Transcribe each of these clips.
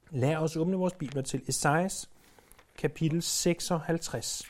Lad os åbne vores bibler til Esajas kapitel 56.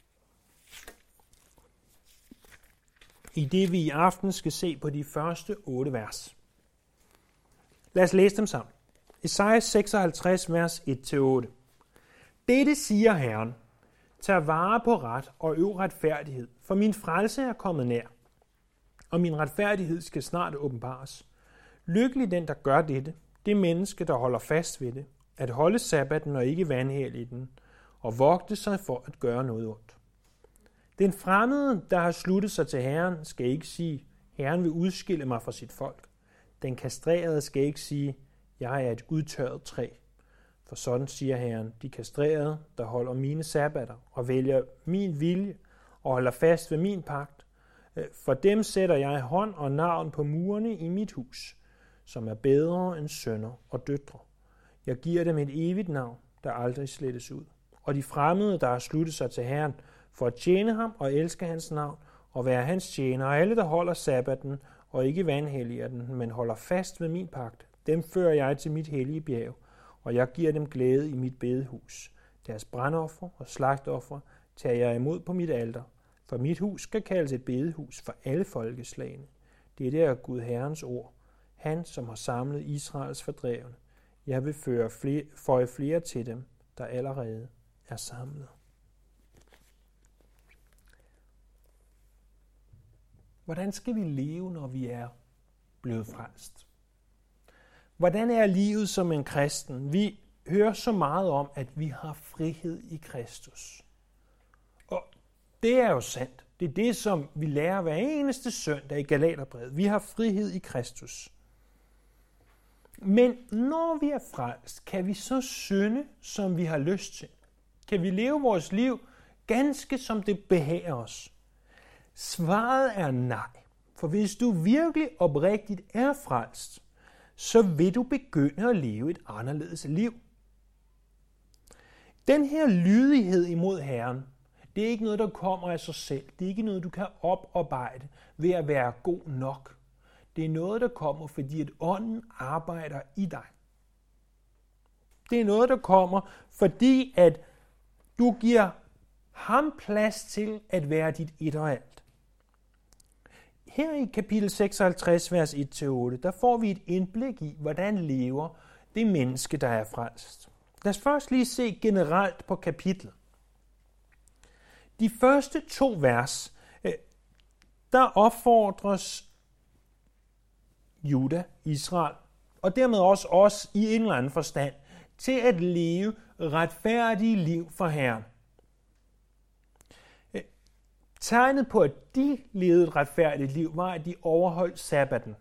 I det vi i aften skal se på de første 8 vers. Lad os læse dem sammen. Esajas 56, vers 1-8. Dette siger Herren: Tag vare på ret og øv retfærdighed, for min frelse er kommet nær, og min retfærdighed skal snart åbenbares. Lykkelig den, der gør dette, det menneske, der holder fast ved det, at holde sabbaten og ikke vanhellige den, og vogte sig for at gøre noget ondt. Den fremmede, der har sluttet sig til Herren, skal ikke sige, Herren vil udskille mig fra sit folk. Den kastrerede skal ikke sige, jeg er et udtørret træ. For sådan siger Herren, de kastrerede, der holder mine sabbater og vælger min vilje og holder fast ved min pagt. For dem sætter jeg hånd og navn på murene i mit hus, som er bedre end sønner og døtre. Jeg giver dem et evigt navn, der aldrig slettes ud. Og de fremmede, der har sluttet sig til Herren, for at tjene ham og elske hans navn og være hans tjener, og alle, der holder sabbaten og ikke vanhelliger den, men holder fast ved min pagt, dem fører jeg til mit hellige bjerg, og jeg giver dem glæde i mit bedehus. Deres brandoffer og slagtoffer tager jeg imod på mit alter, for mit hus skal kaldes et bedehus for alle folkeslagene. Det er Gud Herrens ord, han som har samlet Israels fordrevne. Jeg vil føje flere til dem, der allerede er samlet. Hvordan skal vi leve, når vi er blevet frelst? Hvordan er livet som en kristen? Vi hører så meget om, at vi har frihed i Kristus. Og det er jo sandt. Det er det, som vi lærer hver eneste søndag i Galaterbrevet. Vi har frihed i Kristus. Men når vi er frelst, kan vi så synde, som vi har lyst til? Kan vi leve vores liv ganske som det behager os? Svaret er nej. For hvis du virkelig oprigtigt er frelst, så vil du begynde at leve et anderledes liv. Den her lydighed imod Herren, det er ikke noget, der kommer af sig selv. Det er ikke noget, du kan oparbejde ved at være god nok. Det er noget, der kommer, fordi at ånden arbejder i dig. Det er noget, der kommer, fordi at du giver ham plads til at være dit et og alt. Her i kapitel 56, vers 1-8, der får vi et indblik i, hvordan lever det menneske, der er frelst. Lad os først lige se generelt på kapitlet. De første 2 vers, der opfordres Juda, Israel, og dermed også os i en eller anden forstand, til at leve retfærdige liv for Herren. Tegnet på, at de levede et retfærdigt liv, var, at de overholdt sabbaten.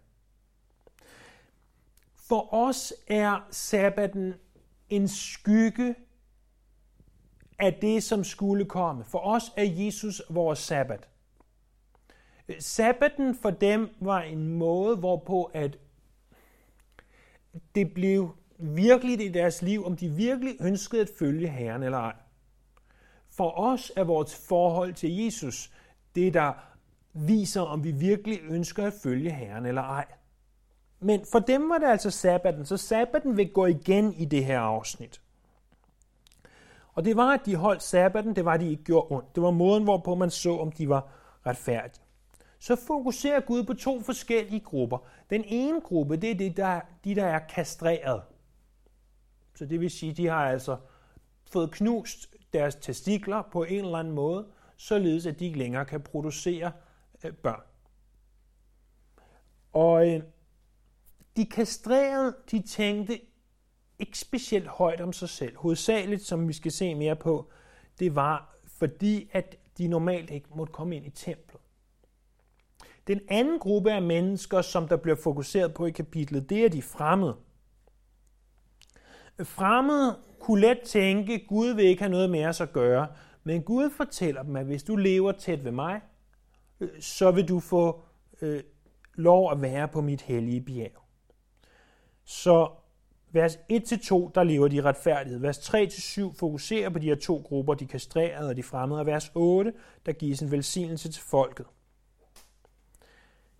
For os er sabbaten en skygge af det, som skulle komme. For os er Jesus vores sabbat. Sabbaten for dem var en måde, hvorpå at det blev virkeligt i deres liv, om de virkelig ønskede at følge Herren eller ej. For os er vores forhold til Jesus det, der viser, om vi virkelig ønsker at følge Herren eller ej. Men for dem var det altså sabbaten, så sabbaten vil gå igen i det her afsnit. Og det var, at de holdt sabbaten, det var, at de ikke gjorde ondt. Det var måden, hvorpå man så, om de var retfærdige. Så fokuserer Gud på 2 forskellige grupper. Den ene gruppe, det er de, der er kastreret. Så det vil sige, de har altså fået knust deres testikler på en eller anden måde, således at de ikke længere kan producere børn. Og de kastrerede, de tænkte ikke specielt højt om sig selv. Hovedsageligt, som vi skal se mere på, det var fordi, at de normalt ikke måtte komme ind i templet. Den anden gruppe af mennesker, som der bliver fokuseret på i kapitlet, det er de fremmede. Fremmede kunne let tænke, Gud vil ikke have noget med os at gøre, men Gud fortæller dem, at hvis du lever tæt ved mig, så vil du få lov at være på mit hellige bjerg. Så vers 1-2, der lever de retfærdighed. Vers 3-7 fokuserer på de her 2 grupper, de kastrerede og de fremmede. Og vers 8, der gives en velsignelse til folket.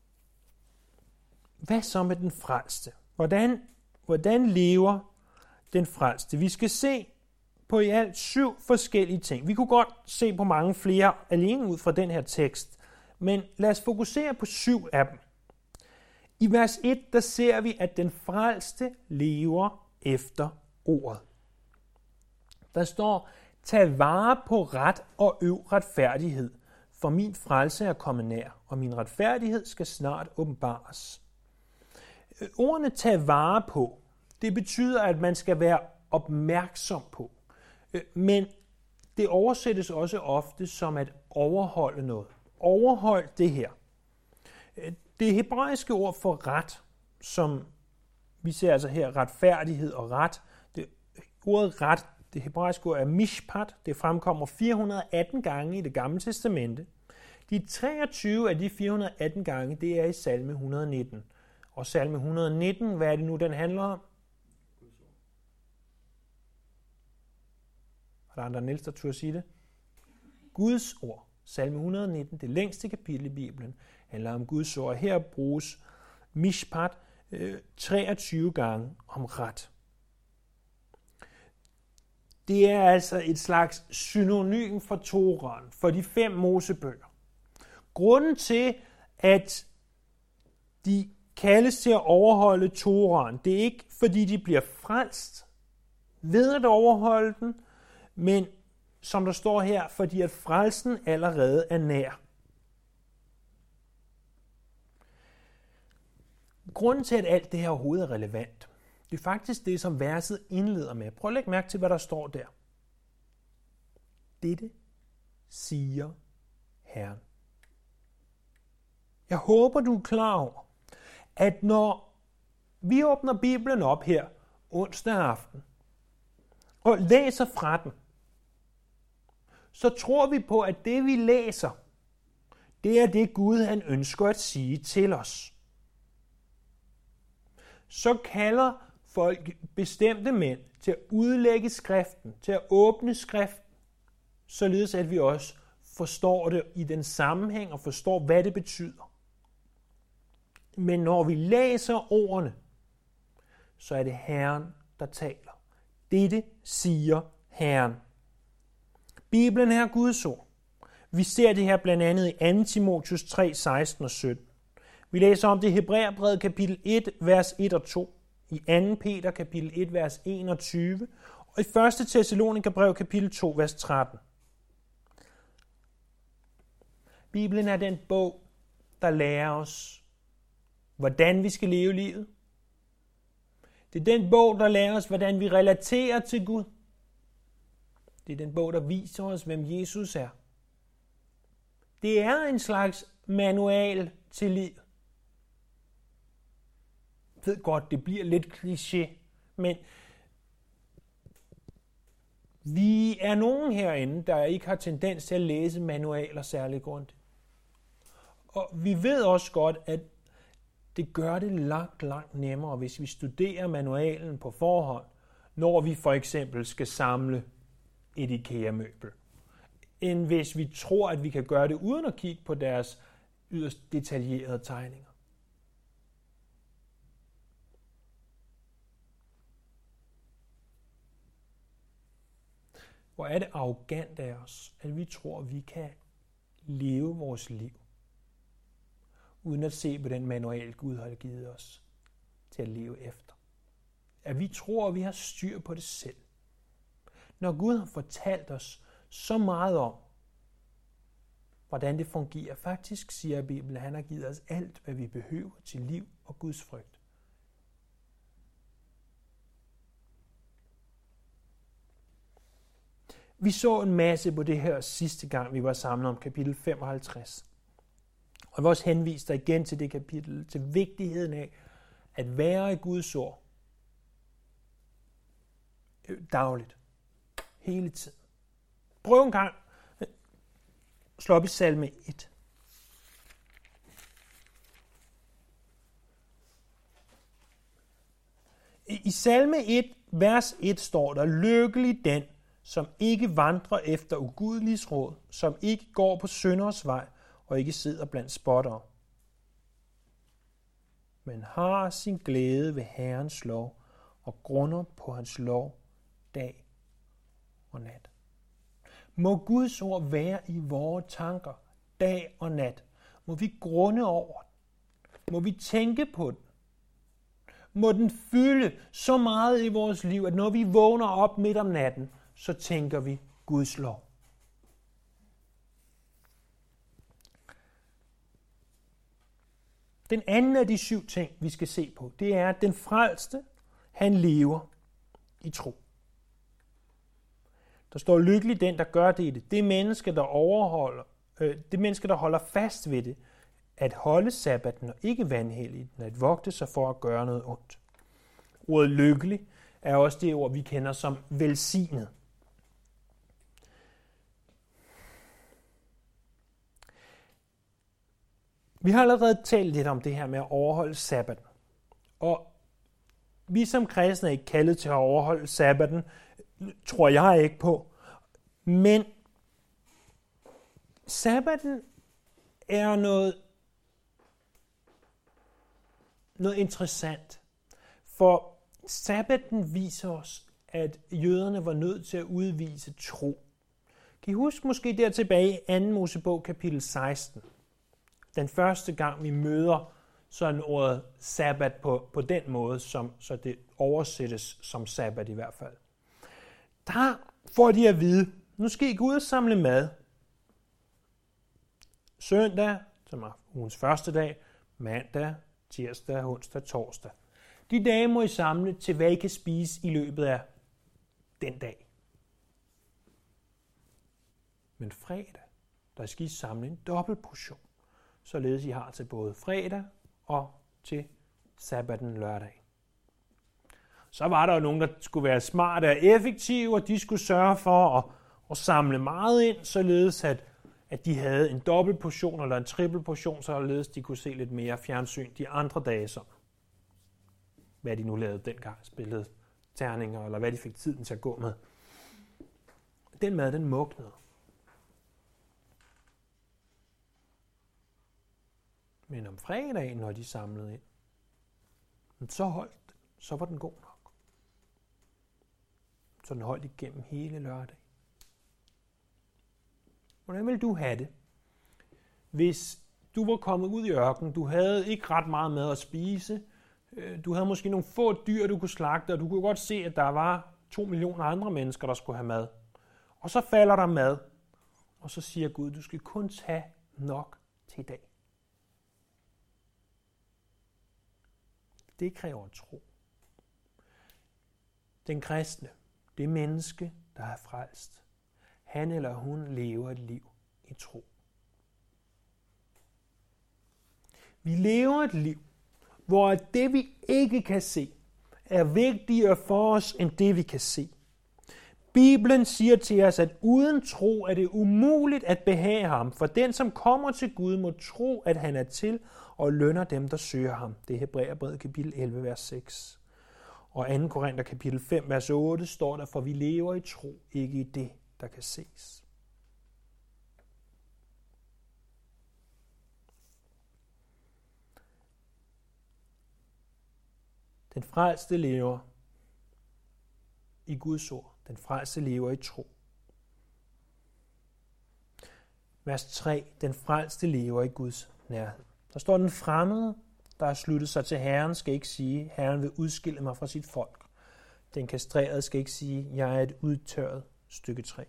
Hvad så med den frelste? Hvordan lever den frelste. Vi skal se på i alt 7 forskellige ting. Vi kunne godt se på mange flere alene ud fra den her tekst, men lad os fokusere på 7 af dem. I vers 1, der ser vi, at den frelste lever efter ordet. Der står, tag vare på ret og øv retfærdighed, for min frelse er kommet nær, og min retfærdighed skal snart åbenbares. Ordene tag vare på, det betyder, at man skal være opmærksom på. Men det oversættes også ofte som at overholde noget. Overhold det her. Det hebraiske ord for ret, som vi ser altså her, retfærdighed og ret. Ordet ret, det hebraiske ord er mishpat. Det fremkommer 418 gange i Det Gamle Testamente. De 23 af de 418 gange, det er i salme 119. Og salme 119, hvad er det nu, den handler om? Er der andre end Niels, der turde sige det? Guds ord. Salme 119, det længste kapitel i Bibelen, handler om Guds ord. Her bruges mishpat 23 gange om ret. Det er altså et slags synonym for Toraen, for de 5 Mosebøger. Grunden til, at de kaldes til at overholde Toraen, det er ikke, fordi de bliver frelst ved at overholde den, men som der står her, fordi at frelsen allerede er nær. Grunden til, at alt det her overhovedet er relevant, det er faktisk det, som verset indleder med. Prøv at lægge mærke til, hvad der står der. Dette siger Herren. Jeg håber, du er klar over, at når vi åbner Bibelen op her onsdag aften og læser fra den, så tror vi på, at det vi læser, det er det Gud han ønsker at sige til os. Så kalder folk bestemte mænd til at udlægge skriften, til at åbne skriften, således at vi også forstår det i den sammenhæng og forstår, hvad det betyder. Men når vi læser ordene, så er det Herren, der taler. Dette siger Herren. Bibelen er Guds ord. Vi ser det her blandt andet i 2. Timotheus 3, 16 og 17. Vi læser om det i Hebræerbrevet kapitel 1, vers 1 og 2, i 2. Peter kapitel 1, vers 21, og i 1. Thessalonikerbrev kapitel 2, vers 13. Bibelen er den bog, der lærer os, hvordan vi skal leve livet. Det er den bog, der lærer os, hvordan vi relaterer til Gud. Det er den bog, der viser os, hvem Jesus er. Det er en slags manual til livet. Jeg ved godt, det bliver lidt kliché, men vi er nogen herinde, der ikke har tendens til at læse manualer særlig grundigt. Og vi ved også godt, at det gør det langt nemmere, hvis vi studerer manualen på forhånd, når vi for eksempel skal samle et IKEA-møbel, end hvis vi tror, at vi kan gøre det uden at kigge på deres yderst detaljerede tegninger. Hvor er det arrogant af os, at vi tror, at vi kan leve vores liv, uden at se på den manual, Gud har givet os til at leve efter. At vi tror, at vi har styr på det selv. Når Gud har fortalt os så meget om, hvordan det fungerer. Faktisk siger Bibelen, at han har givet os alt, hvad vi behøver til liv og Guds frygt. Vi så en masse på det her sidste gang, vi var samlet om kapitel 55. Og vi også henvist dig igen til det kapitel, til vigtigheden af at være i Guds ord dagligt, hele tiden. Prøv en gang. Slå op i salme 1. I salme 1, vers 1 står der, lykkelig den, som ikke vandrer efter ugudeliges råd, som ikke går på synders vej, og ikke sidder blandt spottere, men har sin glæde ved Herrens lov, og grunder på hans lov dag og nat. Må Guds ord være i vores tanker dag og nat. Må vi grunde over den. Må vi tænke på den. Må den fylde så meget i vores liv, at når vi vågner op midt om natten, så tænker vi Guds lov. Den anden af de 7 ting, vi skal se på, det er, at den frelste, han lever i tro. Der står lykkelig den, der gør det. Det menneske, der holder fast ved det, at holde sabbaten og ikke vanhellige den, at vogte sig for at gøre noget ondt. Ordet lykkelig er også det ord, vi kender som velsignet. Vi har allerede talt lidt om det her med at overholde sabbaten. Og vi som kristne er ikke kaldet til at overholde sabbaten, tror jeg ikke på. Men sabbaten er noget interessant. For sabbaten viser os, at jøderne var nødt til at udvise tro. Kan I huske måske der tilbage i 2. Mosebog kapitel 16? Den første gang vi møder sådan ordet sabbat på den måde, så det oversættes som sabbat i hvert fald. Der får de at vide, nu skal I gå ud og samle mad. Søndag, som er ugens første dag, mandag, tirsdag, onsdag, torsdag. De dage må I samle til, hvad I kan spise i løbet af den dag. Men fredag, der skal I samle en dobbelt portion, således I har til både fredag og til sabbaten lørdag. Så var der jo nogen, der skulle være smarte og effektive, og de skulle sørge for at samle meget ind, således at de havde en dobbelt portion eller en trippel portion, således de kunne se lidt mere fjernsyn de andre dage, som hvad de nu lavede dengang, spillede terninger, eller hvad de fik tiden til at gå med. Den mad, den mugnede. Men om fredagen, når de samlede ind, så var den god nok. Så den holdt igennem hele lørdag. Hvordan ville du have det, hvis du var kommet ud i ørkenen, du havde ikke ret meget mad at spise, du havde måske nogle få dyr, du kunne slagte, og du kunne godt se, at der var 2 millioner andre mennesker, der skulle have mad. Og så falder der mad, og så siger Gud, du skal kun tage nok til i dag. Det kræver tro. Den kristne, det menneske, der er frelst, han eller hun lever et liv i tro. Vi lever et liv, hvor det vi ikke kan se, er vigtigere for os, end det vi kan se. Bibelen siger til os, at uden tro er det umuligt at behage ham, for den, som kommer til Gud, må tro, at han er til og lønner dem, der søger ham. Det er Hebræerbrevet kapitel 11, vers 6. Og 2. Korinther kapitel 5, vers 8 står der, for vi lever i tro, ikke i det, der kan ses. Den frelste lever i Guds ord. Den frelste lever i tro. Vers 3. Den frelste lever i Guds nærhed. Der står, den fremmede, der har sluttet sig til Herren, skal ikke sige, Herren vil udskille mig fra sit folk. Den kastrerede skal ikke sige, jeg er et udtørret stykke træ.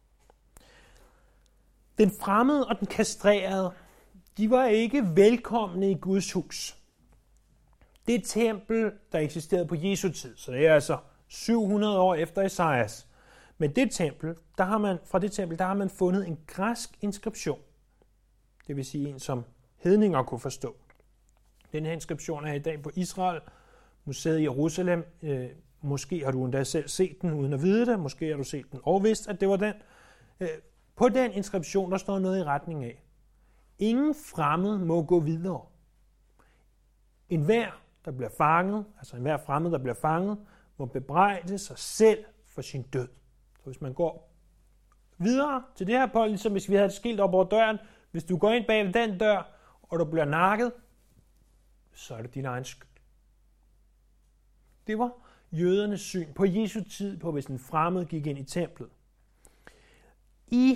Den fremmede og den kastrerede, de var ikke velkomne i Guds hus. Det tempel, der eksisterede på Jesu tid, så det er altså 700 år efter Esajas. Men det tempel, fra det tempel, der har man fundet en græsk inskription. Det vil sige en, som hedninger kunne forstå. Den her inskription er i dag på Israel, museet i Jerusalem. Måske har du endda selv set den uden at vide det. Måske har du set den og vidst, at det var den. På den inskription, der står noget i retning af: ingen fremmed må gå videre. Enhver, der bliver fanget, altså enhver fremmed, der bliver fanget, må bebrejde sig selv for sin død. Så hvis man går videre til det her på, ligesom hvis vi havde et skilt op over døren, hvis du går ind bag den dør, og du bliver nakket, så er det din egen skyld. Det var jødernes syn på Jesu tid på, hvis en fremmed gik ind i templet. I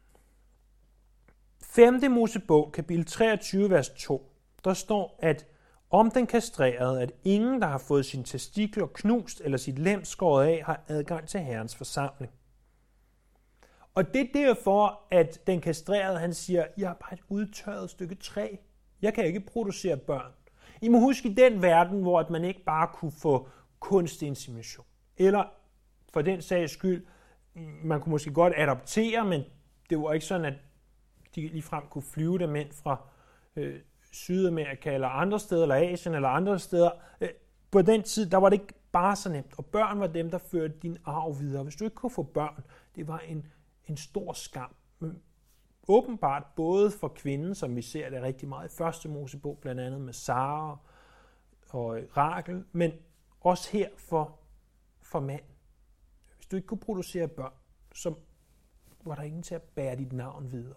5. Mosebog, kapitel 23, vers 2, der står, at om den kastrerede, at ingen, der har fået sine testikler knust eller sit lem skåret af, har adgang til Herrens forsamling. Og det er derfor, at den kastrerede, han siger, jeg er bare et udtørret stykke træ. Jeg kan ikke producere børn. I må huske i den verden, hvor man ikke bare kunne få kunstig insemination. Eller for den sags skyld, man kunne måske godt adoptere, men det var ikke sådan, at de ligefrem kunne flyve dem ind fra Sydamerika eller andre steder, eller Asien eller andre steder. På den tid, der var det ikke bare så nemt. Og børn var dem, der førte din arv videre. Hvis du ikke kunne få børn, det var en stor skam. Åbenbart både for kvinden, som vi ser det rigtig meget i 1. Mosebog, blandt andet med Sara og Rachel, men også her for mand. Hvis du ikke kunne producere børn, så var der ingen til at bære dit navn videre.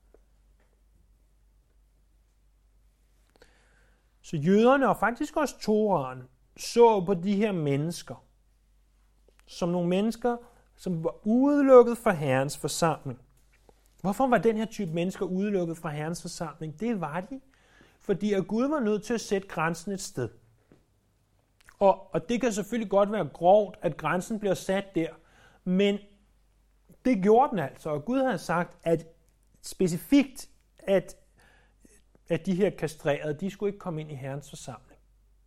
Så jøderne og faktisk også Torahen så på de her mennesker som nogle mennesker, som var udelukket fra Herrens forsamling. Hvorfor var den her type mennesker udelukket fra Herrens forsamling? Det var de, fordi at Gud var nødt til at sætte grænsen et sted. Og det kan selvfølgelig godt være grovt, at grænsen bliver sat der, men det gjorde den altså. Og Gud havde sagt, at specifikt, at de her kastrerede, de skulle ikke komme ind i Herrens forsamling.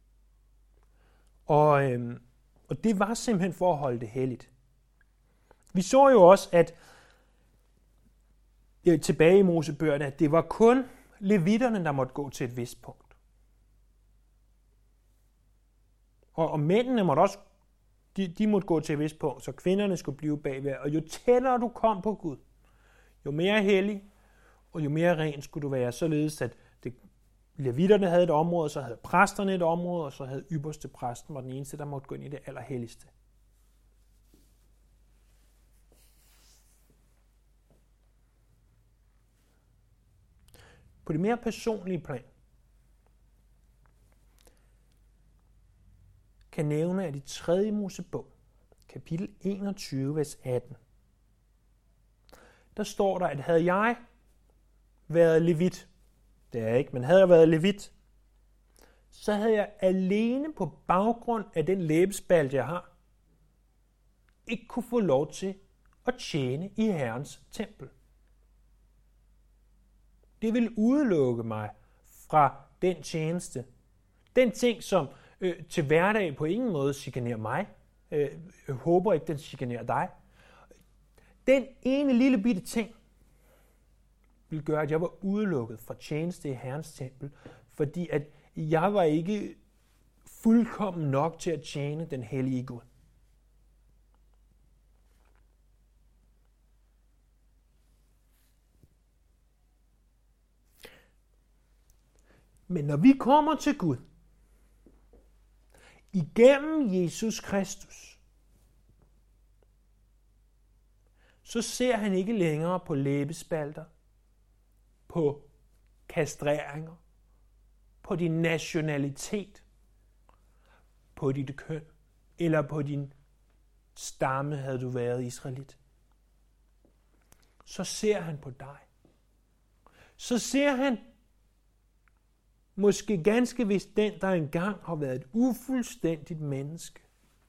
Og det var simpelthen for at holde det helligt. Vi så jo også, at tilbage i Mosebøgerne, at det var kun levitterne, der måtte gå til et vist punkt. Og mændene måtte også, de måtte gå til et vist punkt, så kvinderne skulle blive bagved. Og jo tættere du kom på Gud, jo mere hellig og jo mere ren skulle du være, således at levitterne havde et område, så havde præsterne et område, og så havde ypperste præsten var den eneste, der måtte gå ind i det allerhelligste. På det mere personlige plan kan nævne, at i 3. Mosebog, kapitel 21, vers 18, der står der, at havde jeg været levit, det er jeg ikke, men havde jeg været levit, så havde jeg alene på baggrund af den læbespalt, jeg har, ikke kunne få lov til at tjene i Herrens tempel. Det vil udelukke mig fra den tjeneste. Den ting, som til hverdag på ingen måde chikanerer mig. Jeg håber ikke, den chikanerer dig. Den ene lille bitte ting vil gøre, at jeg var udelukket fra tjeneste i Herrens tempel, fordi at jeg var ikke fuldkommen nok til at tjene den hellige Gud. Men når vi kommer til Gud, igennem Jesus Kristus, så ser han ikke længere på læbespalter, på kastreringer, på din nationalitet, på dit køn, eller på din stamme, havde du været israelit. Så ser han på dig. Så ser han måske ganske vist den, der engang har været et ufuldstændigt menneske.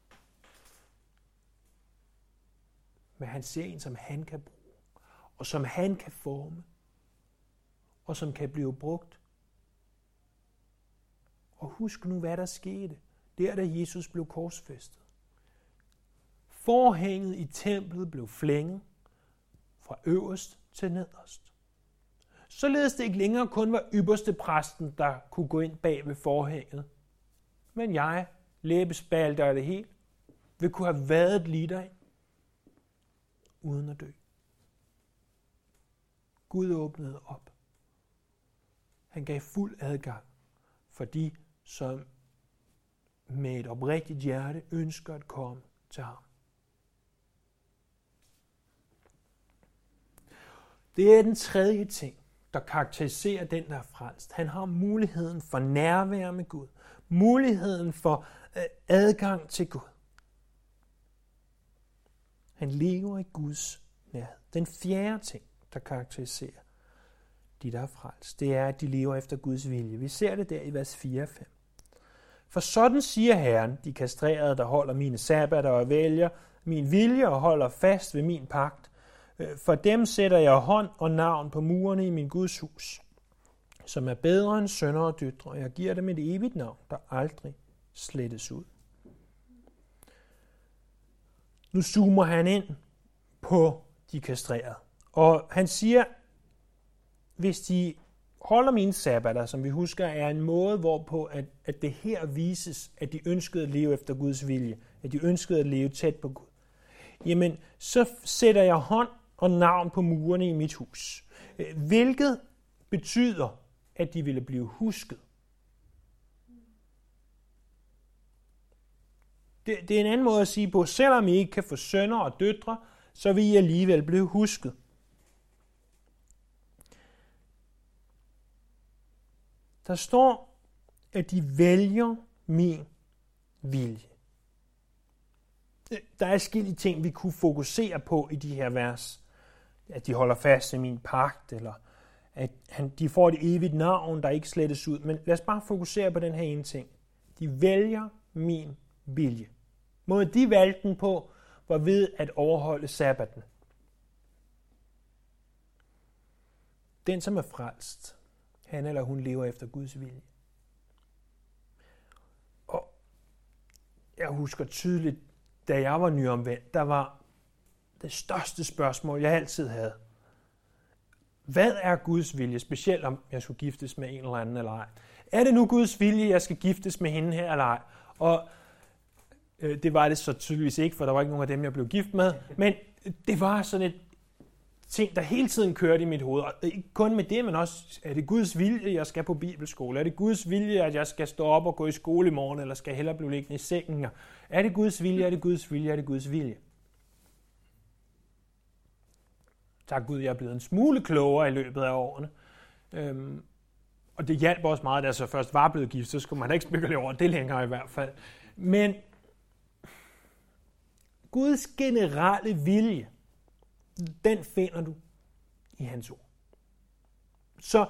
Men han ser en, som han kan bruge, og som han kan forme, og som kan blive brugt. Og husk nu, hvad der skete, der da Jesus blev korsfæstet. Forhænget i templet blev flænget fra øverst til nederst. Således det ikke længere kun var ypperste præsten, der kunne gå ind bag ved forhænget. Men jeg, læbespalter af det hele, vil kunne have været lige derind, uden at dø. Gud åbnede op. Han gav fuld adgang for de, som med et oprigtigt hjerte ønsker at komme til ham. Det er den tredje ting, der karakteriserer den, der er frelst. Han har muligheden for nærvær med Gud. Muligheden for adgang til Gud. Han lever i Guds nærhed. Den fjerde ting, der karakteriserer de, der er frelst, det er, at de lever efter Guds vilje. Vi ser det der i vers 4 og 5. For sådan siger Herren, de kastrerede, der holder mine sabbater og vælger min vilje og holder fast ved min pagt. For dem sætter jeg hånd og navn på murene i min Guds hus, som er bedre end sønner og døtre, og jeg giver dem et evigt navn, der aldrig slettes ud. Nu zoomer han ind på de kastrerede, og han siger, hvis de holder mine sabbater, som vi husker, er en måde, hvorpå at det her vises, at de ønskede at leve efter Guds vilje, at de ønskede at leve tæt på Gud, jamen så sætter jeg hånd og navn på murene i mit hus, hvilket betyder, at de ville blive husket. Det er en anden måde at sige på, selvom I ikke kan få sønner og døtre, så vil I alligevel blive husket. Der står, at de vælger min vilje. Der er forskellige ting, vi kunne fokusere på i de her vers. At de holder fast i min pagt, eller at de får et evigt navn, der ikke slettes ud. Men lad os bare fokusere på den her ene ting. De vælger min vilje. Måden de valgte den på, var ved at overholde sabbaten. Den, som er frelst, han eller hun lever efter Guds vilje. Og jeg husker tydeligt, da jeg var nyomvendt, der var det største spørgsmål, jeg altid havde. Hvad er Guds vilje, specielt om jeg skulle giftes med en eller anden eller ej? Er det nu Guds vilje, jeg skal giftes med hende her eller ej? Og det var det så tydeligvis ikke, for der var ikke nogen af dem, jeg blev gift med. Men det var sådan et ting, der hele tiden kørte i mit hoved. Og ikke kun med det, men også, er det Guds vilje, jeg skal på bibelskole? Er det Guds vilje, at jeg skal stå op og gå i skole i morgen, eller skal jeg hellere blive liggende i sengen? Er det Guds vilje, er det Guds vilje, er det Guds vilje? Tak Gud, jeg er blevet en smule klogere i løbet af årene. Og det hjalp også meget, da jeg så først var blevet gift, så skulle man da ikke spekulere over det længere i hvert fald. Men Guds generelle vilje, den finder du i hans ord. Så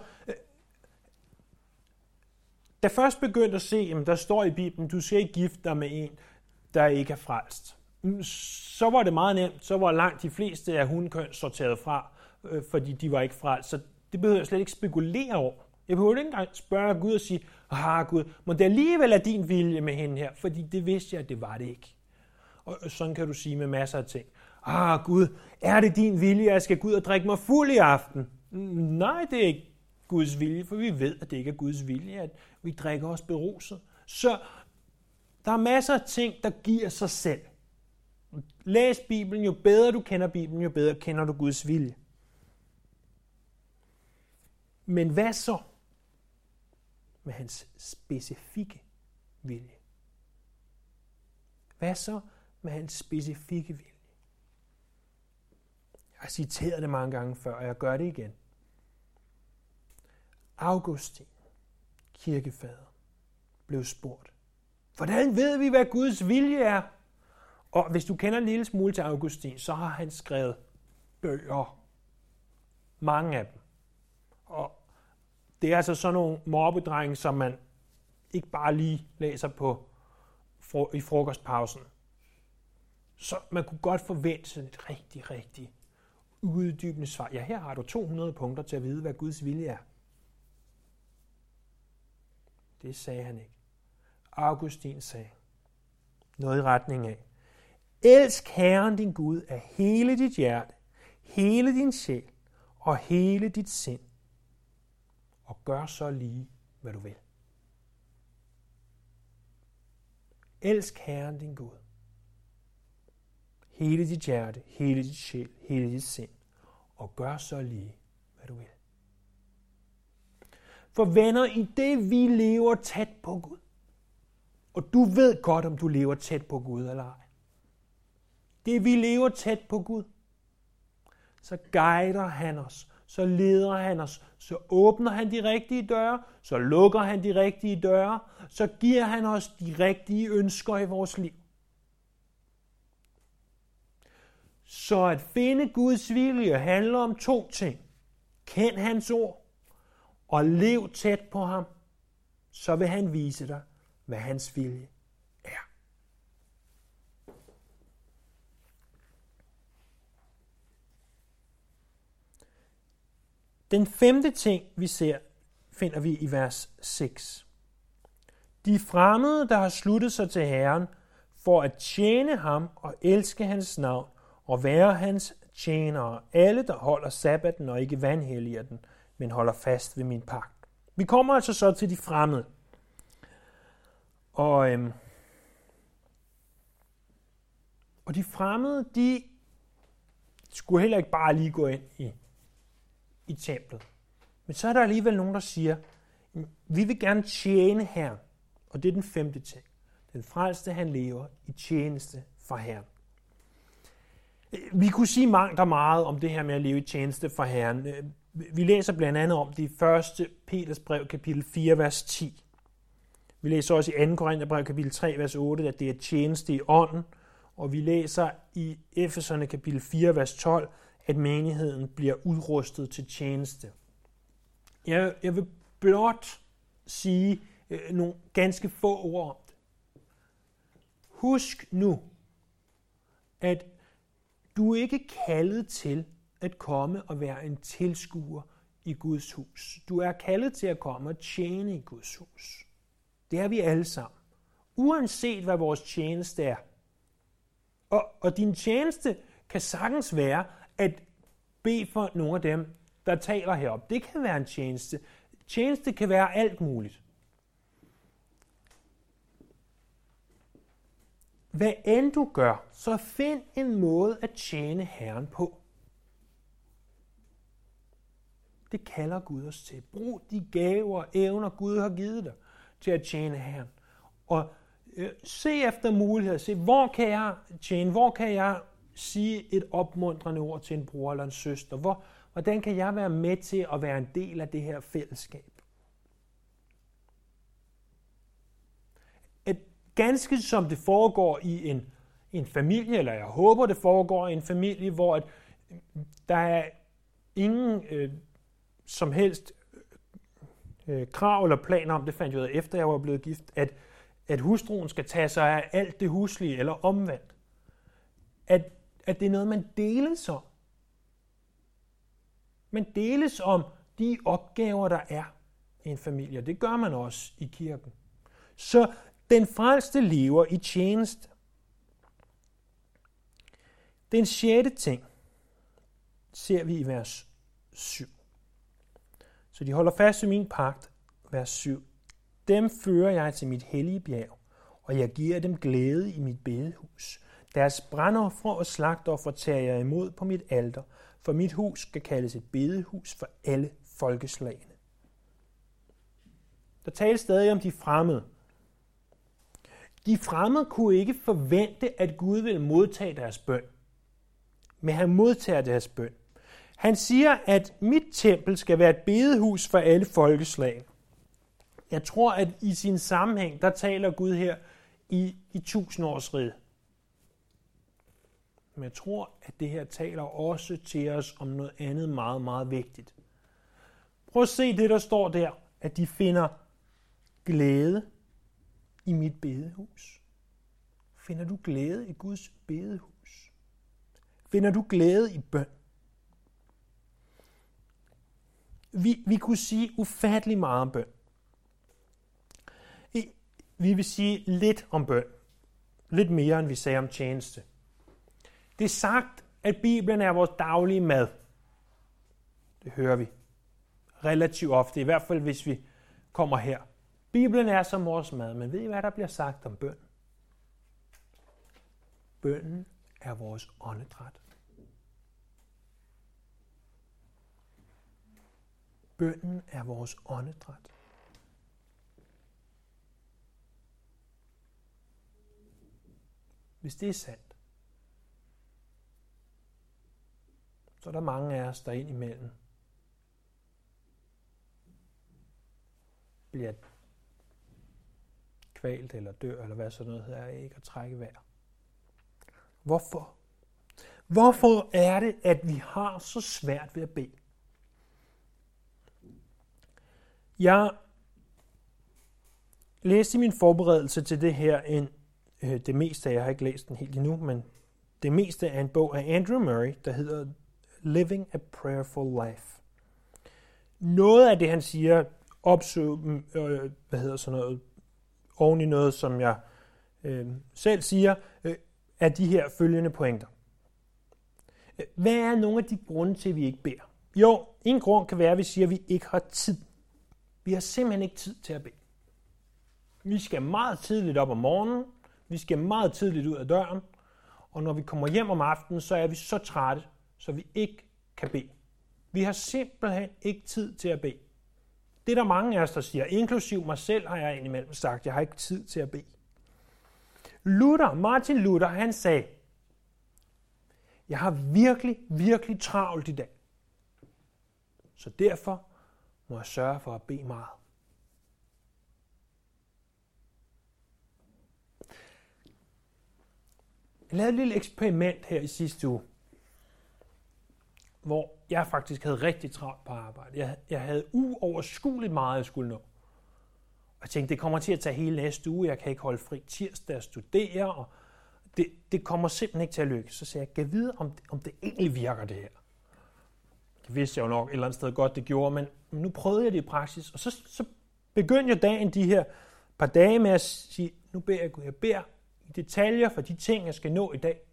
da først begyndte at se, at der står i Bibelen, du skal ikke gifte dig med en, der ikke er frelst, så var det meget nemt. Så var langt de fleste af hundkøn sorteret fra, fordi de var ikke frelst. Så det behøver jeg slet ikke spekulere over. Jeg behøver ikke engang spørge Gud og sige, Gud, må det alligevel er din vilje med hende her? Fordi det vidste jeg, at det var det ikke. Og sådan kan du sige med masser af ting. Gud, er det din vilje, at jeg skal gå ud og drikke mig fuld i aften? Nej, det er ikke Guds vilje, for vi ved, at det ikke er Guds vilje, at vi drikker os beruset. Så der er masser af ting, der giver sig selv. Læs Bibelen, jo bedre du kender Bibelen, jo bedre kender du Guds vilje. Men hvad så med hans specifikke vilje? Hvad så med hans specifikke vilje? Jeg har citeret det mange gange før, og jeg gør det igen. Augustin, kirkefader, blev spurgt, hvordan ved vi, hvad Guds vilje er? Og hvis du kender en lille smule til Augustin, så har han skrevet bøger. Mange af dem. Og det er altså sådan nogle morbedrenge, som man ikke bare lige læser på i frokostpausen. Så man kunne godt forvente sådan et rigtig uddybende svar. Ja, her har du 200 punkter til at vide, hvad Guds vilje er. Det sagde han ikke. Augustin sagde noget i retning af, elsk Herren din Gud af hele dit hjerte, hele din sjæl og hele dit sind, og gør så lige, hvad du vil. Elsk Herren din Gud. Hele dit hjerte, hele dit sjæl, hele dit sind, og gør så lige, hvad du vil. For venner, i det vi lever tæt på Gud, og du ved godt, om du lever tæt på Gud eller ej. Det vi lever tæt på Gud, så guider han os, så leder han os, så åbner han de rigtige døre, så lukker han de rigtige døre, så giver han os de rigtige ønsker i vores liv. Så at finde Guds vilje handler om 2 ting. Kend hans ord og lev tæt på ham, så vil han vise dig, hvad hans vilje er. Den 5. ting, vi ser, finder vi i vers 6. De fremmede, der har sluttet sig til Herren, for at tjene ham og elske hans navn og være hans tjenere, alle, der holder sabbaten og ikke vanhelliger den, men holder fast ved min pagt. Vi kommer altså så til de fremmede. Og de fremmede, de skulle heller ikke bare lige gå ind i templet. Men så er der alligevel nogen, der siger, vi vil gerne tjene Herren. Og det er den 5. ting. Den frelste, han lever i tjeneste for Herren. Vi kunne sige mangt og meget om det her med at leve i tjeneste for Herren. Vi læser blandt andet om det i 1. Peters brev, kapitel 4, vers 10. Vi læser også i 2. Korintherbrev, kapitel 3, vers 8, at det er tjeneste i ånden. Og vi læser i Efeserne, kapitel 4, vers 12, at menigheden bliver udrustet til tjeneste. Jeg vil blot sige nogle ganske få ord om det. Husk nu, at du ikke er kaldet til at komme og være en tilskuer i Guds hus. Du er kaldet til at komme og tjene i Guds hus. Det er vi alle sammen. Uanset hvad vores tjeneste er. Og din tjeneste kan sagtens være at bede for nogle af dem, der taler heroppe. Det kan være en tjeneste. Tjeneste kan være alt muligt. Hvad end du gør, så find en måde at tjene Herren på. Det kalder Gud os til. Brug de gaver og evner, Gud har givet dig til at tjene Herren. Og se efter muligheder. Se, hvor kan jeg tjene? Hvor kan jeg sige et opmuntrende ord til en bror eller en søster? Hvordan kan jeg være med til at være en del af det her fællesskab? Ganske som det foregår i en familie, eller jeg håber, det foregår i en familie, hvor der er ingen som helst krav eller planer om, det fandt jeg ud af efter jeg var blevet gift, at hustruen skal tage sig af alt det huslige, eller omvendt. At det er noget, man deles om. Man deles om de opgaver, der er i en familie. Det gør man også i kirken. Så den frelste lever i tjeneste. Den 6. ting ser vi i vers 7. Så de holder fast ved min pagt, vers 7. Dem fører jeg til mit hellige bjerg, og jeg giver dem glæde i mit bedehus. Deres brandofre og slagtofre tager jeg imod på mit alter, for mit hus skal kaldes et bedehus for alle folkeslagene. Der tales stadig om de fremmede. De fremmede kunne ikke forvente, at Gud ville modtage deres bøn. Men han modtager deres bøn. Han siger, at mit tempel skal være et bedehus for alle folkeslag. Jeg tror, at i sin sammenhæng, der taler Gud her i 1000-årsriget. Men jeg tror, at det her taler også til os om noget andet meget, meget vigtigt. Prøv at se det, der står der, at de finder glæde i mit bedehus. Finder du glæde i Guds bedehus? Finder du glæde i bøn? Vi kunne sige ufattelig meget om bøn. Vi vil sige lidt om bøn. Lidt mere, end vi sagde om tjeneste. Det er sagt, at Bibelen er vores daglige mad. Det hører vi relativt ofte, i hvert fald hvis vi kommer her. Bibelen er som vores mad, men ved I, hvad der bliver sagt om bøn? Bønnen er vores åndedræt. Bønnen er vores åndedræt. Hvis det er sandt, så er der mange af os, der indimellem bliver kvalt eller dør, eller hvad sådan noget hedder, ikke at trække vejr. Hvorfor? Hvorfor er det, at vi har så svært ved at bede? Jeg læste i min forberedelse til det her det meste af, jeg har ikke læst den helt endnu, men det meste af en bog af Andrew Murray, der hedder Living a Prayerful Life. Noget af det, han siger, oven i noget, som jeg selv siger, er de her følgende pointer. Hvad er nogle af de grunde til, at vi ikke beder? Jo, en grund kan være, at vi siger, at vi ikke har tid. Vi har simpelthen ikke tid til at bede. Vi skal meget tidligt op om morgenen, vi skal meget tidligt ud af døren, og når vi kommer hjem om aftenen, så er vi så trætte, så vi ikke kan bede. Vi har simpelthen ikke tid til at bede. Det er der mange af os, der siger, inklusiv mig selv har jeg indimellem sagt, jeg har ikke tid til at bede. Martin Luther, han sagde, jeg har virkelig, virkelig travlt i dag. Så derfor må jeg sørge for at bede meget. Jeg lavede et lille eksperiment her i sidste uge, hvor jeg faktisk havde rigtig travlt på arbejde. Jeg havde uoverskueligt meget, jeg skulle nå. Og jeg tænkte, det kommer til at tage hele næste uge. Jeg kan ikke holde fri tirsdag og studere, og det kommer simpelthen ikke til at lykkes. Så sagde jeg, kan vide, om det egentlig virker, det her. Det vidste jeg jo nok et eller andet sted godt, det gjorde, men nu prøvede jeg det i praksis. Og så begyndte jeg dagen de her par dage med at sige, nu beder jeg Gud, jeg beder i detaljer for de ting, jeg skal nå i dag.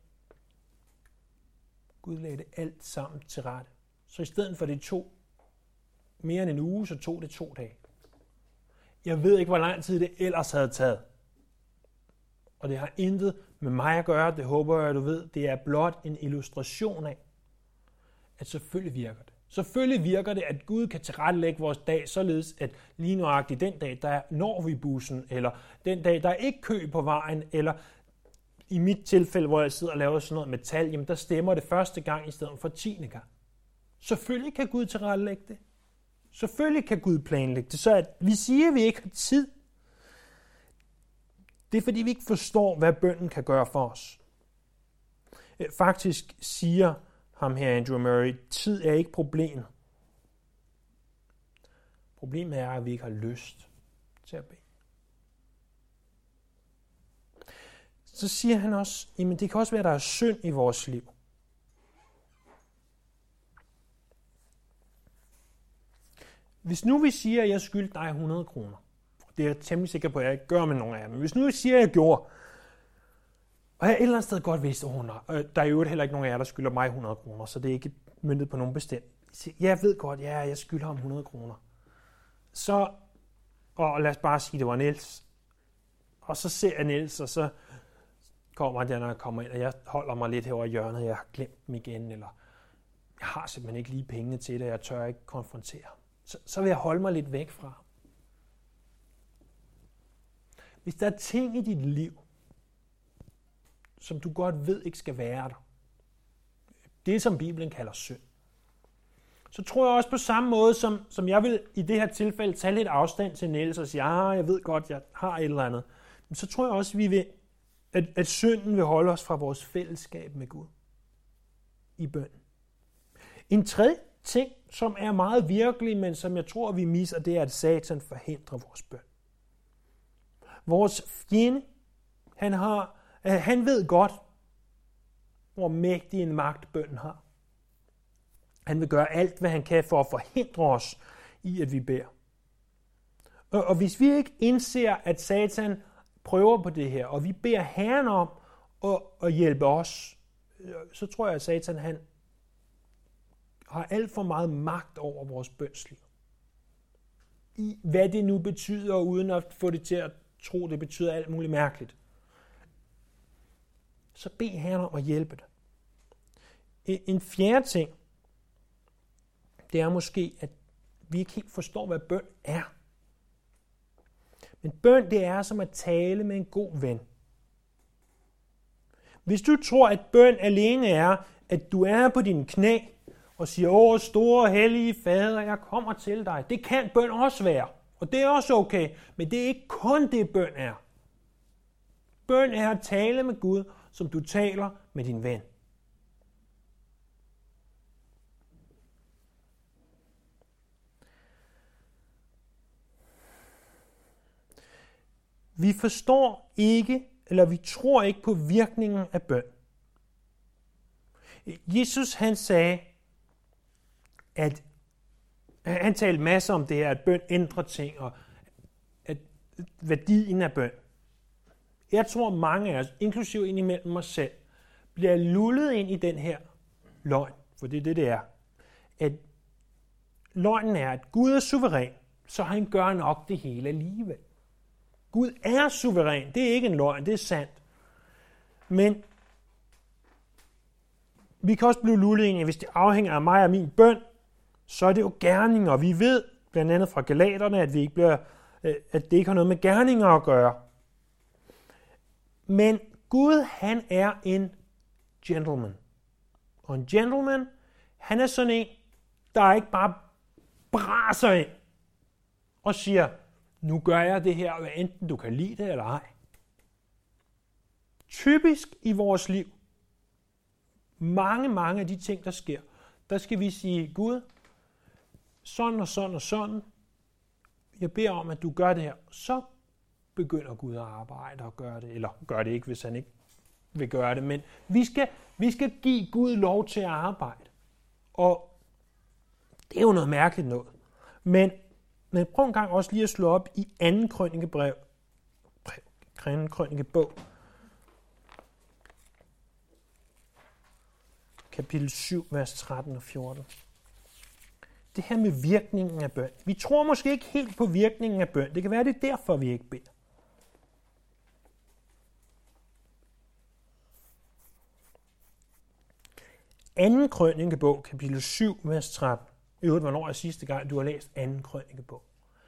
Gud lagde det alt sammen til rette. Så i stedet for det tog mere end en uge, så tog det 2 dage. Jeg ved ikke, hvor lang tid det ellers havde taget. Og det har intet med mig at gøre, det håber jeg, du ved. Det er blot en illustration af, at selvfølgelig virker det. Selvfølgelig virker det, at Gud kan tilrettelægge vores dag, således at lige nøjagtigt den dag, der når vi bussen, eller den dag, der er ikke kø på vejen, eller i mit tilfælde, hvor jeg sidder og laver sådan noget metal, jamen der stemmer det første gang i stedet for 10. gang. Selvfølgelig kan Gud tilrettelægge det. Selvfølgelig kan Gud planlægge det. Så at vi siger, at vi ikke har tid, det er fordi, vi ikke forstår, hvad bønnen kan gøre for os. Faktisk siger ham her, Andrew Murray, tid er ikke problemet. Problemet er, at vi ikke har lyst til at bede. Så siger han også, jamen det kan også være, at der er synd i vores liv. Hvis nu vi siger, at jeg skylder dig 100 kroner, det er jeg temmelig sikker på, at jeg ikke gør med nogen af jer, men hvis nu vi siger, at jeg gjorde, og jeg et eller andet sted godt vidste, der er jo heller ikke nogen af jer, der skylder mig 100 kroner, så det er ikke møntet på nogen bestemt. Jeg ved godt, ja, jeg skylder ham 100 kroner. Så, og lad os bare sige, det var Niels. Og så ser jeg Niels, og så kommer der, når jeg kommer ind, og jeg holder mig lidt herovre i hjørnet, jeg har glemt dem igen, eller jeg har simpelthen ikke lige pengene til det, jeg tør ikke konfrontere. Så vil jeg holde mig lidt væk fra. Hvis der er ting i dit liv, som du godt ved ikke skal være der, det som Bibelen kalder synd, så tror jeg også på samme måde, som jeg vil i det her tilfælde tage lidt afstand til Niels og sige, jeg ved godt, jeg har et eller andet. Men så tror jeg også, at synden vil holde os fra vores fællesskab med Gud i bønnen. En tredje ting, som er meget virkelig, men som jeg tror, vi misser, det er, at Satan forhindrer vores bøn. Vores fjende, han ved godt, hvor mægtig en magt bønnen har. Han vil gøre alt, hvad han kan for at forhindre os i, at vi beder. Og hvis vi ikke indser, at Satan prøver på det her, og vi beder Herren om at hjælpe os, så tror jeg, at Satan han har alt for meget magt over vores bønsliv. I hvad det nu betyder, uden at få det til at tro, det betyder alt muligt mærkeligt. Så bed Herren om at hjælpe dig. En fjerde ting, det er måske, at vi ikke helt forstår, hvad bøn er. Men bøn, det er som at tale med en god ven. Hvis du tror, at bøn alene er, at du er på dine knæ og siger, store hellige fader, jeg kommer til dig. Det kan bøn også være, og det er også okay, men det er ikke kun det, bøn er. Bøn er at tale med Gud, som du taler med din ven. Vi forstår ikke, eller vi tror ikke på virkningen af bøn. Jesus han sagde, at han talte masser om det her, at bøn ændrer ting, og at værdien af bøn. Jeg tror mange af os, inklusive indimellem mig selv, bliver lullet ind i den her løgn, for det er det, det er. At løgnen er, at Gud er suveræn, så han gør nok det hele alligevel. Gud er suveræn, det er ikke en løgn, det er sandt. Men vi kan også blive lullet ind i, hvis det afhænger af mig og min bøn, så er det jo gerninger. Vi ved blandt andet fra Galaterne, at det ikke har noget med gerninger at gøre. Men Gud, han er en gentleman. Og en gentleman, han er sådan en, der ikke bare braser ind og siger, nu gør jeg det her, hvad enten du kan lide det eller ej. Typisk i vores liv, mange af de ting, der sker, der skal vi sige, Gud, sådan og sådan og sådan, jeg beder om, at du gør det her. Så begynder Gud at arbejde og gøre det, eller gør det ikke, hvis han ikke vil gøre det, men vi skal give Gud lov til at arbejde. Og det er jo noget mærkeligt noget. Men prøv en gang også lige at slå op i 2. Krønikebog, kapitel 7, vers 13 og 14. Det her med virkningen af bøn. Vi tror måske ikke helt på virkningen af bøn. Det kan være, det er derfor, vi ikke beder. Anden Krønikebog, kapitel 7, vers 13. Hvornår er sidste gang, du har læst 2. Krønikebog?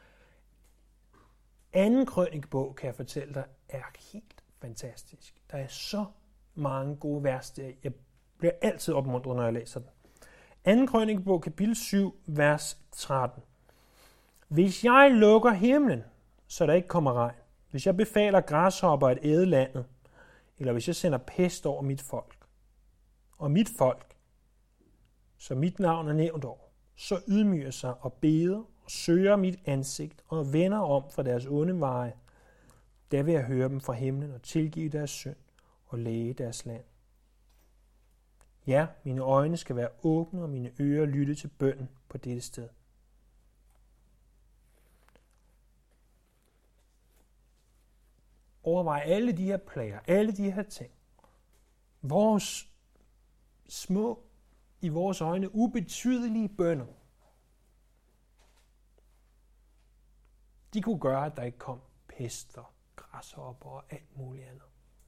2. Krønikebog, kan jeg fortælle dig, er helt fantastisk. Der er så mange gode vers der. Jeg bliver altid opmuntret, når jeg læser den. 2. Krønikebog, kapitel 7, vers 13. Hvis jeg lukker himlen, så der ikke kommer regn, hvis jeg befaler græshopper at æde landet, eller hvis jeg sender pest over mit folk, og mit folk, så mit navn er nævnt over, så ydmyger sig og beder og søger mit ansigt og vender om fra deres onde veje, der vil jeg høre dem fra himlen og tilgive deres synd og læge deres land. Ja, mine øjne skal være åbne, og mine ører lytte til bønnen på dette sted. Overvej alle de her plager, alle de her ting. Vores små, i vores øjne, ubetydelige bønner. De kunne gøre, at der ikke kom pester, græshopper og alt muligt andet.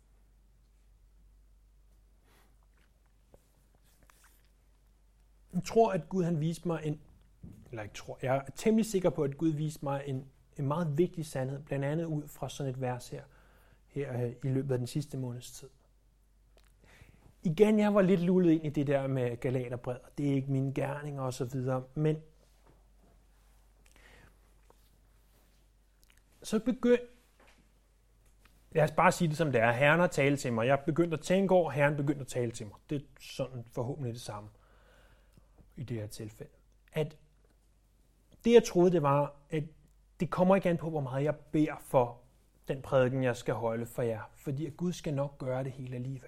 Jeg tror, at Gud han viste mig jeg er temmelig sikker på, at Gud viste mig en meget vigtig sandhed, blandt andet ud fra sådan et vers her i løbet af den sidste måneds tid. Igen, jeg var lidt lullet ind i det der med Galaterbrevet. Det er ikke mine gerninger og så videre, men så lad os bare sige det som det er. Herren har talt til mig. Jeg begyndte at tænke over, Herren begyndte at tale til mig. Det er sådan forhåbentlig det samme i det her tilfælde. At det jeg troede, det var, at det kommer ikke an på, hvor meget jeg beder for den prædiken, jeg skal holde for jer. Fordi at Gud skal nok gøre det hele alligevel.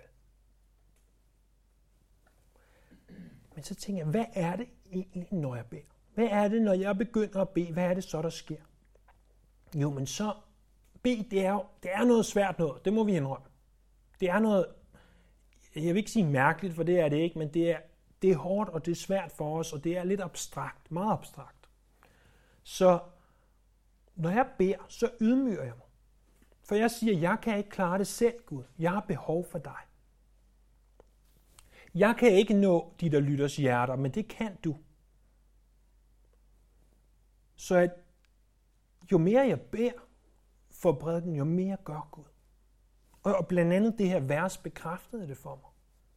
Men så tænker jeg, hvad er det egentlig, når jeg beder? Hvad er det, når jeg begynder at bede? Hvad er det så, der sker? Jo, men så bede, det er noget svært noget. Det må vi indrømme. Det er noget, jeg vil ikke sige mærkeligt, for det er det ikke, men det er hårdt, og det er svært for os, og det er lidt abstrakt, meget abstrakt. Så når jeg beder, så ydmyger jeg mig. For jeg siger, jeg kan ikke klare det selv, Gud. Jeg har behov for dig. Jeg kan ikke nå de, der lytters hjerter, men det kan du. Så at jo mere jeg beder for prædiken, jo mere gør Gud. Og blandt andet det her vers bekræftede det for mig.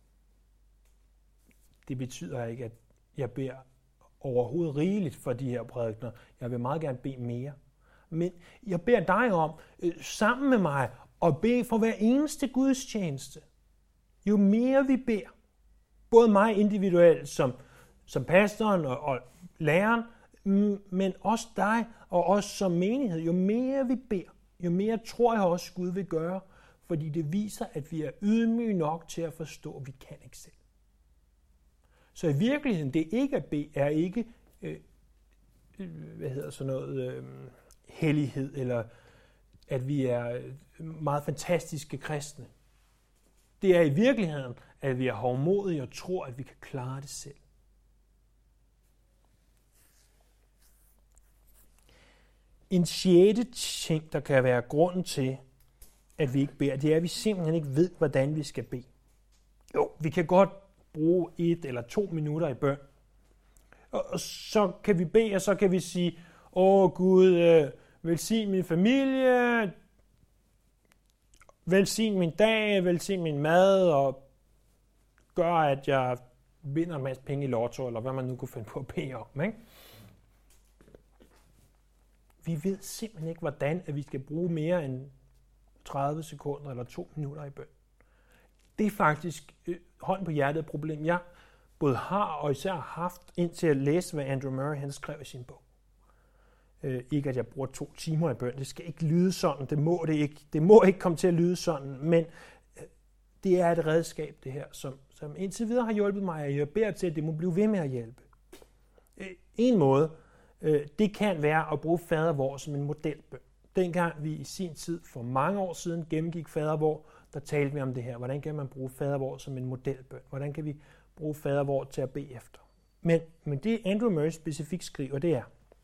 Det betyder ikke, at jeg beder overhovedet rigeligt for de her prædikener. Jeg vil meget gerne bede mere. Men jeg beder dig om, sammen med mig, at bede for hver eneste gudstjeneste. Jo mere vi beder, både mig individuelt som pastoren og læreren, men også dig og os som menighed, jo mere vi beder, jo mere tror jeg også, Gud vil gøre, fordi det viser, at vi er ydmyge nok til at forstå, at vi kan ikke selv. Så i virkeligheden, det ikke at bede, er ikke hellighed, eller at vi er meget fantastiske kristne. Det er i virkeligheden, at vi er hovmodige og tror, at vi kan klare det selv. En sjette ting, der kan være grunden til, at vi ikke beder, det er, at vi simpelthen ikke ved, hvordan vi skal bede. Jo, vi kan godt bruge 1 eller 2 minutter i bøn. Og så kan vi bede, og så kan vi sige, Gud, velsign min familie, velsign min dag, velsign min mad, og gør, at jeg vinder en masse penge i lotto, eller hvad man nu kunne finde på at bede om. Ikke? Vi ved simpelthen ikke, hvordan at vi skal bruge mere end 30 sekunder eller 2 minutter i bøn. Det er faktisk hånd på hjertet et problem, jeg både har og især har haft, indtil at læse, hvad Andrew Murray han skrev i sin bog. Ikke at jeg bruger 2 timer i bøn. Det skal ikke lyde sådan. Det må ikke komme til at lyde sådan. Men det er et redskab, det her, som indtil videre har hjulpet mig. Og jeg beder til, at det må blive ved med at hjælpe. En måde, det kan være at bruge fadervor som en modelbøn. Dengang vi i sin tid, for mange år siden, gennemgik fadervor, der talte vi om det her. Hvordan kan man bruge fadervor som en modelbøn? Hvordan kan vi bruge fadervor til at bede efter? Men det Andrew Murray specifikt skriver, det er,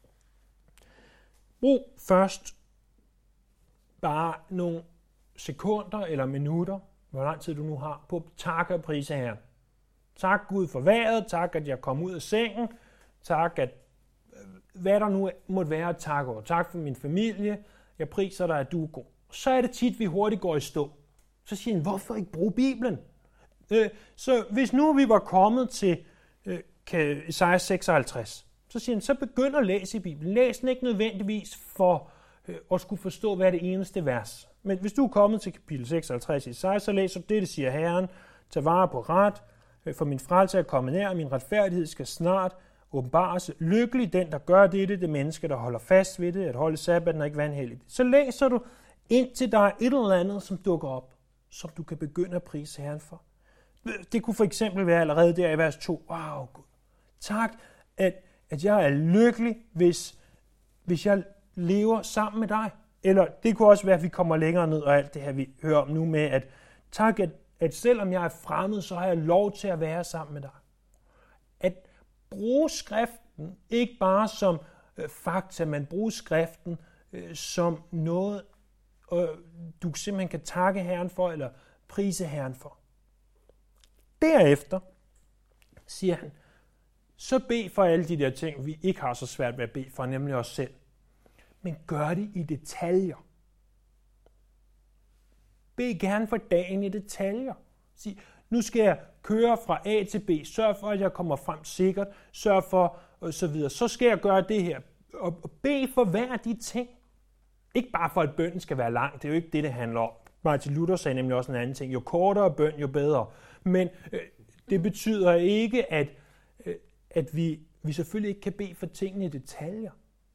brug først bare nogle sekunder eller minutter, hvor lang tid du nu har, på at takke og prise Herren. Tak Gud for vejret, tak at jeg kom ud af sengen, tak at hvad der nu måtte være at takke over. Tak for min familie, jeg priser dig, at du er god. Så er det tit, vi hurtigt går i stå. Så siger han, hvorfor ikke bruge Bibelen? Så hvis nu vi var kommet til Esajas 56, så siger han, så begynd at læse i Bibelen. Læs den ikke nødvendigvis for at skulle forstå, hvad er det eneste vers. Men hvis du er kommet til kapitel 56 i Esajas, så læser du det siger Herren, tag vare på ret, for min frelse er kommet nær, og min retfærdighed skal snart åbenbares. Lykkelig den, der gør det menneske, der holder fast ved det, at holde sabbaten og ikke vanhelligt. Så læser du, indtil der er et eller andet, som dukker op, som du kan begynde at prise Herren for. Det kunne for eksempel være allerede der i vers 2. Wow, Gud. Tak, at jeg er lykkelig, hvis jeg lever sammen med dig. Eller det kunne også være, at vi kommer længere ned, og alt det her, vi hører om nu med, at tak, at selvom jeg er fremmed, så har jeg lov til at være sammen med dig. At bruge skriften, ikke bare som fakta, men bruge skriften som noget, du simpelthen kan takke Herren for, eller prise Herren for. Derefter, siger han, så bed for alle de der ting, vi ikke har så svært ved at bede for, nemlig os selv. Men gør det i detaljer. Bed gerne for dagen i detaljer. Sig, nu skal jeg køre fra A til B. Sørg for, at jeg kommer frem sikkert. Sørg for, og så videre. Så skal jeg gøre det her. Og bed for hver af de ting. Ikke bare for, at bønnen skal være lang. Det er jo ikke det handler om. Martin Luther sagde nemlig også en anden ting. Jo kortere bøn, jo bedre. Men det betyder ikke, at vi selvfølgelig ikke kan bede for tingene i detaljer.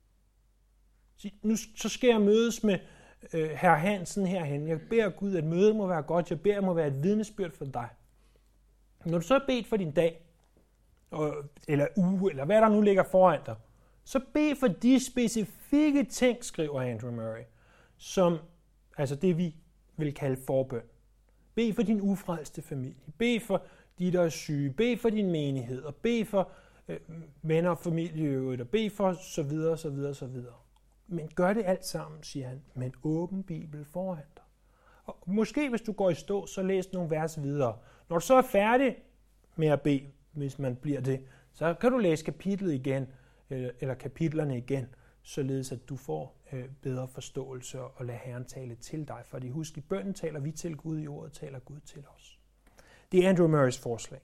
Nu så skal jeg mødes med herr Hansen herhen. Jeg beder Gud, at mødet må være godt. Jeg beder, at det må være et vidnesbyrd for dig. Når du så har bedt for din dag, eller uge, eller hvad der nu ligger foran dig, så bed for de specifikke ting, skriver Andrew Murray, som altså det vi vil kalde forbøn. Bed for din ufrelste familie. Bed for de, der er syge. Bed for din menighed. Og bed for venner og familie i øvrigt. Og bed for så videre, så videre, så videre. Men gør det alt sammen, siger han, med en åben bibel foran dig. Og måske hvis du går i stå, så læs nogle vers videre. Når du så er færdig med at bede, hvis man bliver det, så kan du læse kapitlet igen, eller kapitlerne igen, således at du får bedre forståelse og lade Herren tale til dig. Fordi husk, i bønnen taler vi til Gud, i ordet taler Gud til os. Det er Andrew Murrays forslag.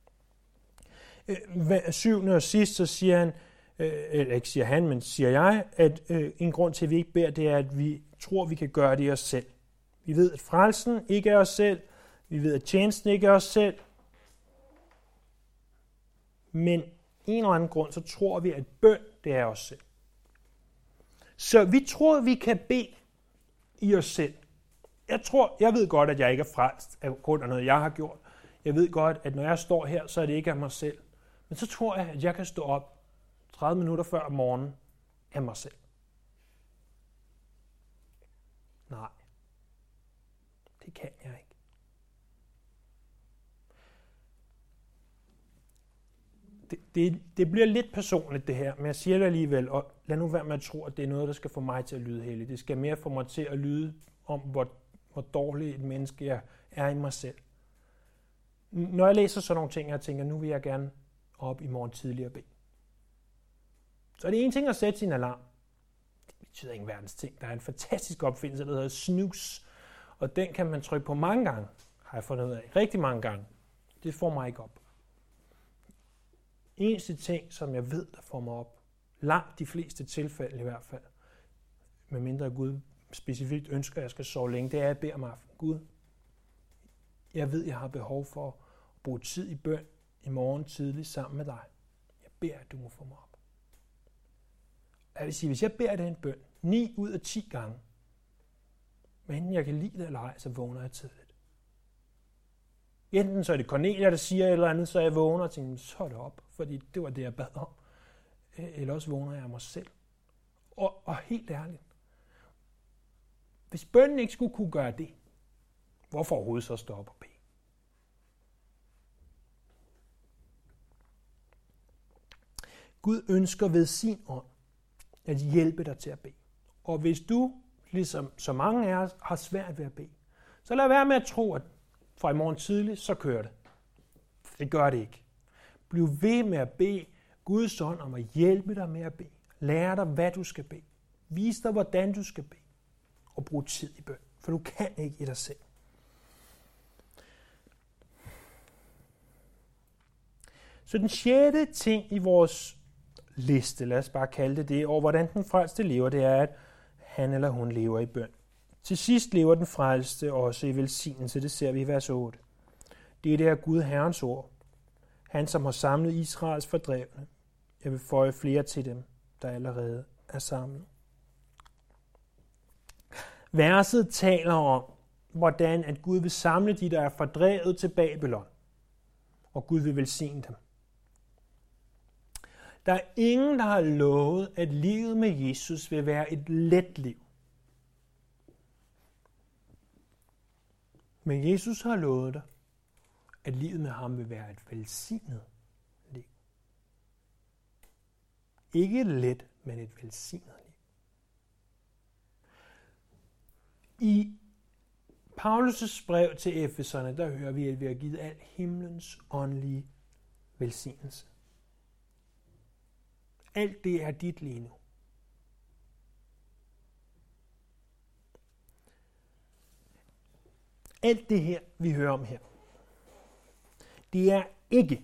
7. og sidst, så siger han, eller ikke siger han, men siger jeg, at en grund til, at vi ikke beder, det er, at vi tror, vi kan gøre det os selv. Vi ved, at frelsen ikke er os selv. Vi ved, at tjenesten ikke er os selv. Men en eller anden grund, så tror vi, at bøn, det er os selv. Så vi tror, vi kan bede i os selv. Jeg ved godt, at jeg ikke er frelst af grund af noget, jeg har gjort. Jeg ved godt, at når jeg står her, så er det ikke af mig selv. Men så tror jeg, at jeg kan stå op 30 minutter før om morgenen af mig selv. Nej, det kan jeg ikke. Det bliver lidt personligt det her, men jeg siger det alligevel, og lad nu være med at tro, at det er noget, der skal få mig til at lyde hellig. Det skal mere få mig til at lyde om, hvor dårlig et menneske jeg er i mig selv. Når jeg læser sådan nogle ting, jeg tænker, nu vil jeg gerne op i morgen tidlig og bede. Så er det en ting at sætte sin alarm. Det betyder ingen verdens ting. Der er en fantastisk opfindelse, der hedder snooze, og den kan man trykke på mange gange, har jeg fundet ud af. Rigtig mange gange. Det får mig ikke op. Eneste ting, som jeg ved, der får mig op, langt de fleste tilfælde i hvert fald, medmindre Gud specifikt ønsker, at jeg skal sove længe, det er, at jeg beder om aftenen. Gud, jeg ved, jeg har behov for at bruge tid i bøn i morgen tidligt sammen med dig. Jeg beder, at du må få mig op. Jeg vil sige, hvis jeg beder den bøn 9 ud af 10 gange, men enten jeg kan lide det eller ej, så vågner jeg tidligt. Enten så er det Cornelia, der siger et eller andet, så jeg vågner og tænker, så er det op, fordi det var det, jeg bad om. Eller også vågner jeg af mig selv. Og helt ærligt, hvis bønnen ikke skulle kunne gøre det, hvorfor overhovedet så stå op og bede? Gud ønsker ved sin ånd at hjælpe dig til at bede. Og hvis du, ligesom så mange af os, har svært ved at bede, så lad være med at tro, at fra i morgen tidligt, så kører det. Det gør det ikke. Bliv ved med at bede Guds ånd om at hjælpe dig med at bede. Lære dig, hvad du skal bede. Vis dig, hvordan du skal bede. Og brug tid i bøn, for du kan ikke i dig selv. Så den 6. ting i vores liste, lad os bare kalde det over hvordan den frelste lever, det er, at han eller hun lever i bøn. Til sidst lever den frelste også i velsignelse, det ser vi i vers 8. Det er Gud Herrens ord. Han, som har samlet Israels fordrevne. Jeg vil føje flere til dem, der allerede er samlet. Verset taler om, hvordan at Gud vil samle de, der er fordrevet til Babylon. Og Gud vil velsigne dem. Der er ingen, der har lovet, at livet med Jesus vil være et let liv. Men Jesus har lovet dig, at livet med ham vil være et velsignet liv. Ikke et let, men et velsignet liv. I Paulus' brev til Efeserne, der hører vi, at vi har givet al himlens åndelige velsignelse. Alt det er dit lige nu. Alt det her, vi hører om her, det er ikke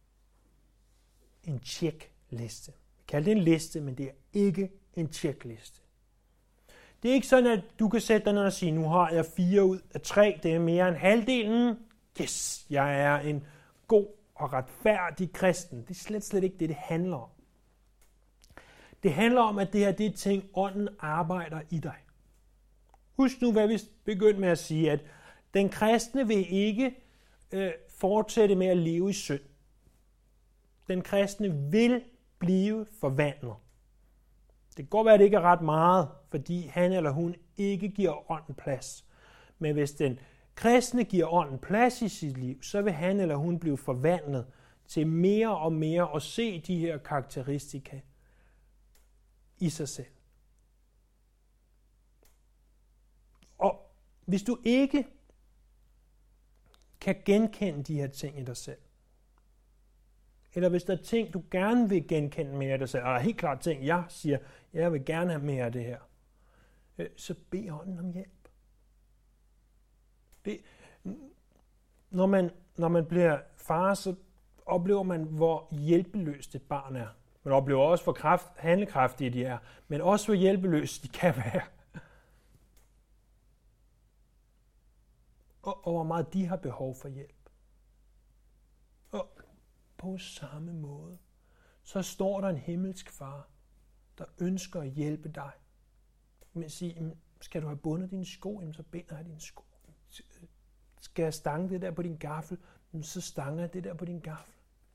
en tjekliste. Vi kalder det en liste, men det er ikke en tjekliste. Det er ikke sådan, at du kan sætte dig ned og sige, nu har jeg 4 ud af 3, det er mere end halvdelen. Yes, jeg er en god og retfærdig kristen. Det er slet ikke det, det handler om. Det handler om, at det her det er ting, ånden arbejder i dig. Husk nu, hvad vi begyndte med at sige, at den kristne vil ikke fortsætte med at leve i synd. Den kristne vil blive forvandlet. Det kan godt være, at det ikke er ret meget, fordi han eller hun ikke giver ånden plads. Men hvis den kristne giver ånden plads i sit liv, så vil han eller hun blive forvandlet til mere og mere at se de her karakteristika i sig selv. Og hvis du ikke kan genkende de her ting i dig selv, eller hvis der er ting, du gerne vil genkende mere af dig selv, og der er helt klart ting, jeg siger, jeg vil gerne have mere af det her, så bed ånden om hjælp. Når man bliver far, så oplever man, hvor hjælpeløst et barn er. Man oplever også, hvor handlekraftige de er, men også hvor hjælpeløse de kan være. Og hvor meget de har behov for hjælp. Og på samme måde, så står der en himmelsk far, der ønsker at hjælpe dig. Men sige, Skal du have bundet dine sko, jamen så binder jeg dine sko. Skal jeg stange det der på din gaffel, jamen så stanger jeg det der på din gaffel.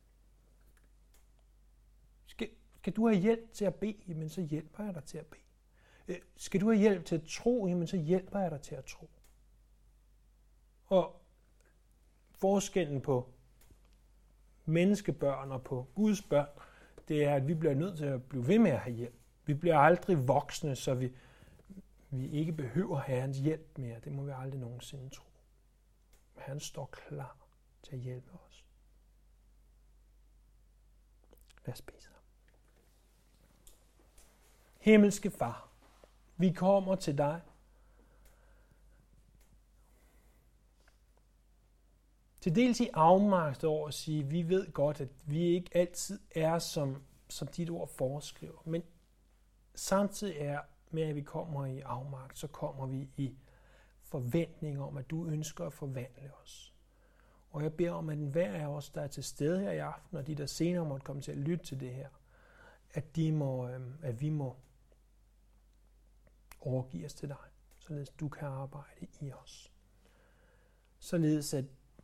Skal du have hjælp til at bede, jamen så hjælper jeg dig til at bede. Skal du have hjælp til at tro, jamen så hjælper jeg dig til at tro. Og forskellen på menneskebørn og på Guds børn, det er, at vi bliver nødt til at blive ved med at have hjælp. Vi bliver aldrig voksne, så vi ikke behøver Herrens hjælp mere. Det må vi aldrig nogensinde tro. Han står klar til at hjælpe os. Lad os bede sammen. Himmelske Far, vi kommer til dig. Til dels i afmagt over at sige, at vi ved godt, at vi ikke altid er, som dit ord foreskriver. Men samtidig er med, at vi kommer i afmagt, så kommer vi i forventning om, at du ønsker at forvandle os. Og jeg beder om, at hver af os, der er til stede her i aften, og de, der senere måtte komme til at lytte til det her, at vi må overgive os til dig, således du kan arbejde i os. Således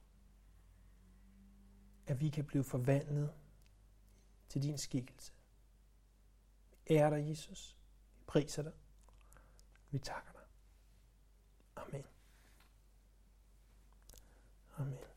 at vi kan blive forvandlet til din skikkelse. Vi ærer dig, Jesus. Vi priser dig. Vi takker dig. Amen. Amen.